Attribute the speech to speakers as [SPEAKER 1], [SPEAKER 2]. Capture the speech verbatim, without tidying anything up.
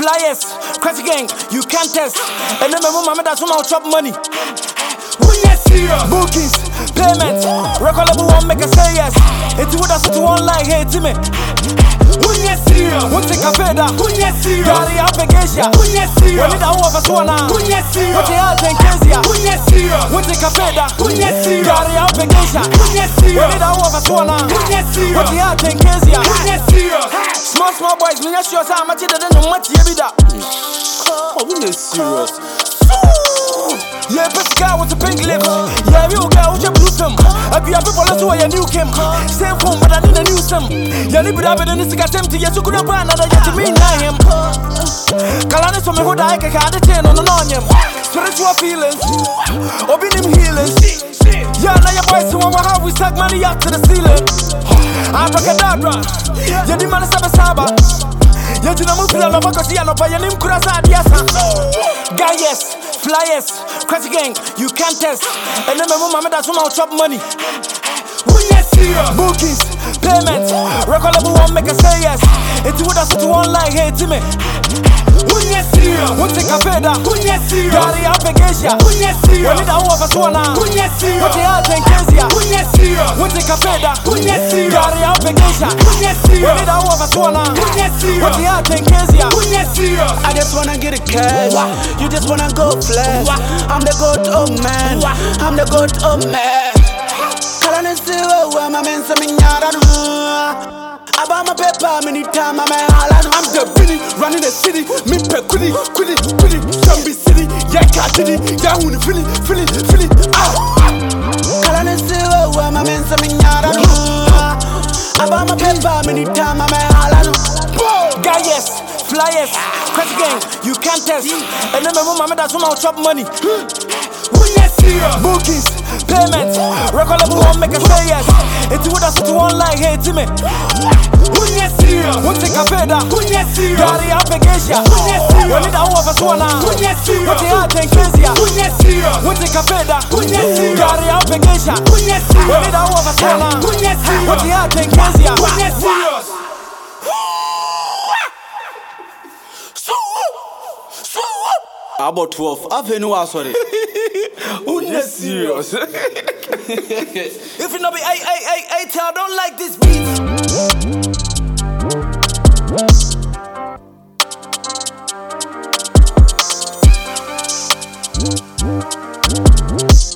[SPEAKER 1] flyers, crazy gang, you can't test. And then my mama that's when I'll chop money. Who yes serious? Bookings, payments, record level one make a say yes. It's what I said to online here to me. Who yes serious? Who take a feather? Who yes serious? Gary Application. Who yes serious? When it all of us wanna. Who yes serious? What the hell think Kezia? Who yes serious? Who take a feather? Who yes serious? Gary Application. Who yes serious? When it all of us wanna. Who yes serious? What the hell think Kezia? Who yes serious? Small small boys, me not sure how much it done no much you be that.
[SPEAKER 2] Oh, who is serious?
[SPEAKER 1] Yeah, best guy with the pink lips. Yeah, real guy with your blue film. I be a people that's why you new Kim. Same phone, but I need a new sim. Yeah, live it up and it's got empty. Yes, you could have run another yet to me, I am. Kalani so me who die, I can't attend on him. Spiritual feelings, open him healings. Yeah, now your boys, so how we stack money up to the ceiling. Abracadabra, yeah, the man is a saba. Yeah, you know, move to the love because you know, by your name, Kurasa, yes, guy, yes. Flyers, crazy gang, you can't test. And then my mama that's when I'll chop money. Who yes serious? Bookings, payments, record level one make a say yes. It's what I said to online here to me. Who yes serious? Who take a feather? Who yes serious? Gary Application. Who yes serious? When it all of us wanna. Who yes serious? What the hell think Kezia? Who yes serious? Who take a feather? Who yes serious? Gary Application. Who yes serious? When it all of us wanna. Who yes serious? What the hell think Kezia? Who yes serious?
[SPEAKER 2] I just wanna get a cash. You just wanna go flash. I'm the good old man. I'm the good old man. Kalani siwa wa mamen sa minyara nu. Aba my paper many time I'm I'm the Billy running the city. Me pe kudi kudi kudi. Zombie city. Yeah, Katidi. Yeah, who Philly Philly Philly. Ah. Kalani siwa wa mamen sa minyara nu. Aba my paper many time I'm
[SPEAKER 1] guy yes, flyers, crazy gang, you can't test. And then my mama that's when I'll chop money. Who yes serious? Bookings, payments, record level one make a say yes. It's what I said to online here to me. Who yes serious? Who take a feather? Who yes serious? Gary Application. Who yes serious? When it all of us wanna. Who yes serious? What the hell think Kezia? Who yes serious? Who take a feather? Who yes serious? Gary Application. Who yes serious? When it all of us wanna. Who yes serious? What the hell think Kezia? Who yes serious?
[SPEAKER 2] About twelve. I've been no sorry.
[SPEAKER 1] Who is serious? If you know me, I, I, I, I tell, I don't like this beat.